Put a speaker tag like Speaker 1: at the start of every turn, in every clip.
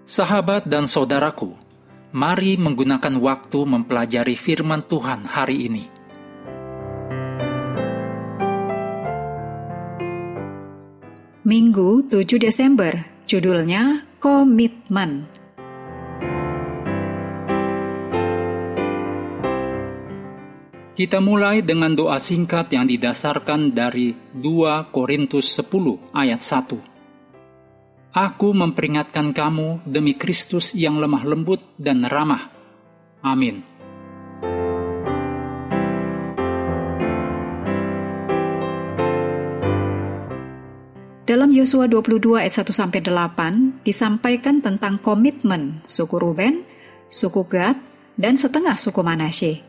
Speaker 1: Sahabat dan saudaraku, mari menggunakan waktu mempelajari firman Tuhan hari ini.
Speaker 2: Minggu 7 Desember, judulnya Komitmen.
Speaker 1: Kita mulai dengan doa singkat yang didasarkan dari 2 Korintus 10 ayat 1. Aku memperingatkan kamu demi Kristus yang lemah lembut dan ramah. Amin.
Speaker 2: Dalam Yosua 22 ayat 1-8 disampaikan tentang komitmen suku Ruben, suku Gad, dan setengah suku Manasye.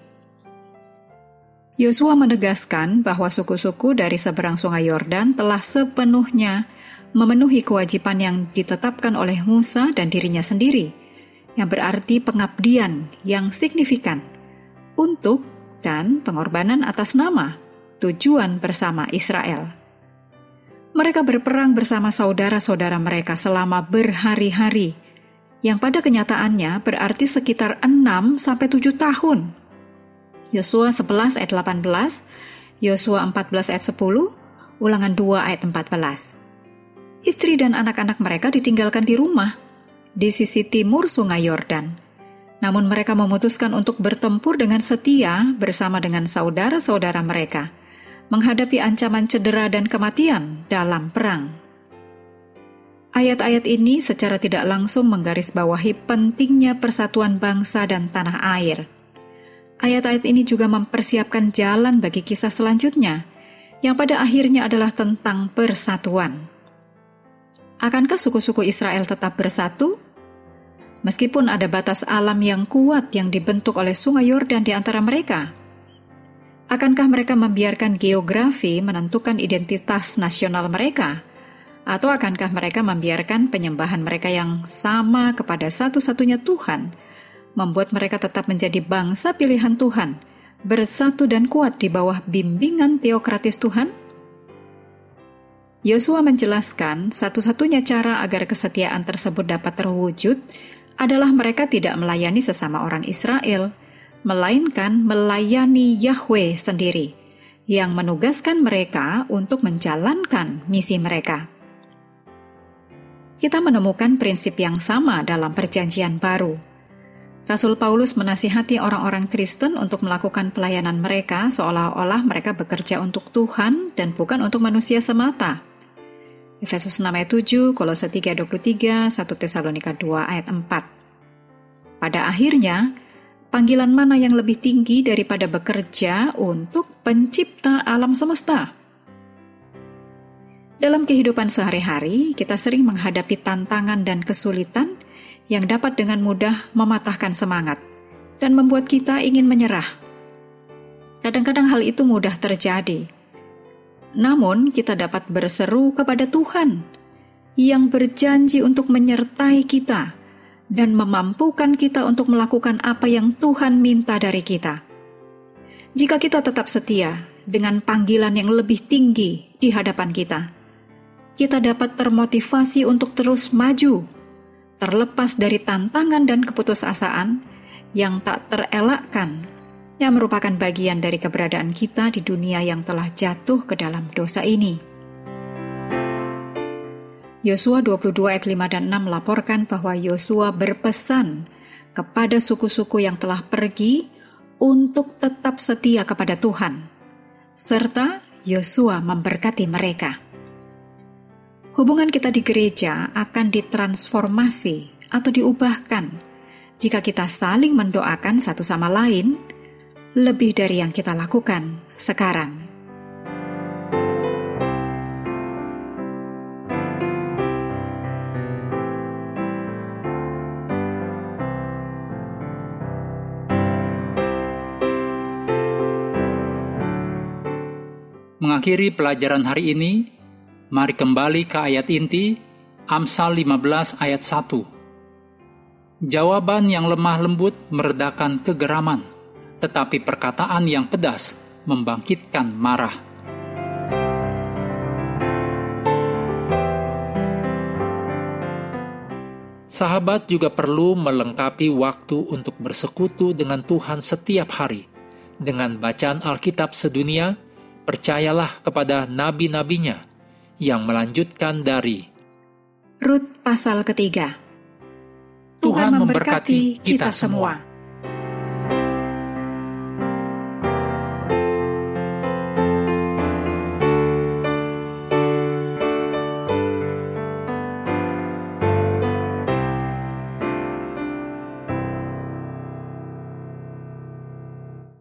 Speaker 2: Yosua menegaskan bahwa suku-suku dari seberang sungai Yordan telah sepenuhnya memenuhi kewajiban yang ditetapkan oleh Musa dan dirinya sendiri, yang berarti pengabdian yang signifikan untuk dan pengorbanan atas nama, tujuan bersama Israel. Mereka berperang bersama saudara-saudara mereka selama berhari-hari, yang pada kenyataannya berarti sekitar 6-7 tahun. Yosua 11 ayat 18, Yosua 14 ayat 10, Ulangan 2 ayat 14. Istri dan anak-anak mereka ditinggalkan di rumah, di sisi timur sungai Yordan. Namun mereka memutuskan untuk bertempur dengan setia bersama dengan saudara-saudara mereka, menghadapi ancaman cedera dan kematian dalam perang. Ayat-ayat ini secara tidak langsung menggarisbawahi pentingnya persatuan bangsa dan tanah air. Ayat-ayat ini juga mempersiapkan jalan bagi kisah selanjutnya, yang pada akhirnya adalah tentang persatuan. Akankah suku-suku Israel tetap bersatu? Meskipun ada batas alam yang kuat yang dibentuk oleh sungai Yordan di antara mereka, akankah mereka membiarkan geografi menentukan identitas nasional mereka? Atau akankah mereka membiarkan penyembahan mereka yang sama kepada satu-satunya Tuhan membuat mereka tetap menjadi bangsa pilihan Tuhan, bersatu dan kuat di bawah bimbingan teokratis Tuhan? Yosua menjelaskan satu-satunya cara agar kesetiaan tersebut dapat terwujud adalah mereka tidak melayani sesama orang Israel, melainkan melayani Yahweh sendiri, yang menugaskan mereka untuk menjalankan misi mereka. Kita menemukan prinsip yang sama dalam Perjanjian Baru. Rasul Paulus menasihati orang-orang Kristen untuk melakukan pelayanan mereka seolah-olah mereka bekerja untuk Tuhan dan bukan untuk manusia semata. Efesus 6 ayat 7, Kolose 3 ayat 23, 1 Tesalonika 2 ayat 4. Pada akhirnya, panggilan mana yang lebih tinggi daripada bekerja untuk pencipta alam semesta? Dalam kehidupan sehari-hari, kita sering menghadapi tantangan dan kesulitan yang dapat dengan mudah mematahkan semangat dan membuat kita ingin menyerah. Kadang-kadang hal itu mudah terjadi. Namun, kita dapat berseru kepada Tuhan yang berjanji untuk menyertai kita dan memampukan kita untuk melakukan apa yang Tuhan minta dari kita. Jika kita tetap setia dengan panggilan yang lebih tinggi di hadapan kita dapat termotivasi untuk terus maju, terlepas dari tantangan dan keputusasaan yang tak terelakkan, yang merupakan bagian dari keberadaan kita di dunia yang telah jatuh ke dalam dosa ini. Yosua 22 ayat 5 dan 6 melaporkan bahwa Yosua berpesan kepada suku-suku yang telah pergi untuk tetap setia kepada Tuhan, serta Yosua memberkati mereka. Hubungan kita di gereja akan ditransformasi atau diubahkan jika kita saling mendoakan satu sama lain lebih dari yang kita lakukan sekarang.
Speaker 1: Mengakhiri pelajaran hari ini, mari kembali ke ayat inti, Amsal 15 ayat 1. Jawaban yang lemah lembut meredakan kegeraman, tetapi perkataan yang pedas membangkitkan marah. Sahabat juga perlu melengkapi waktu untuk bersekutu dengan Tuhan setiap hari. Dengan bacaan Alkitab sedunia, percayalah kepada nabi-nabinya yang melanjutkan dari
Speaker 2: Rut pasal ketiga.
Speaker 1: Tuhan memberkati kita semua.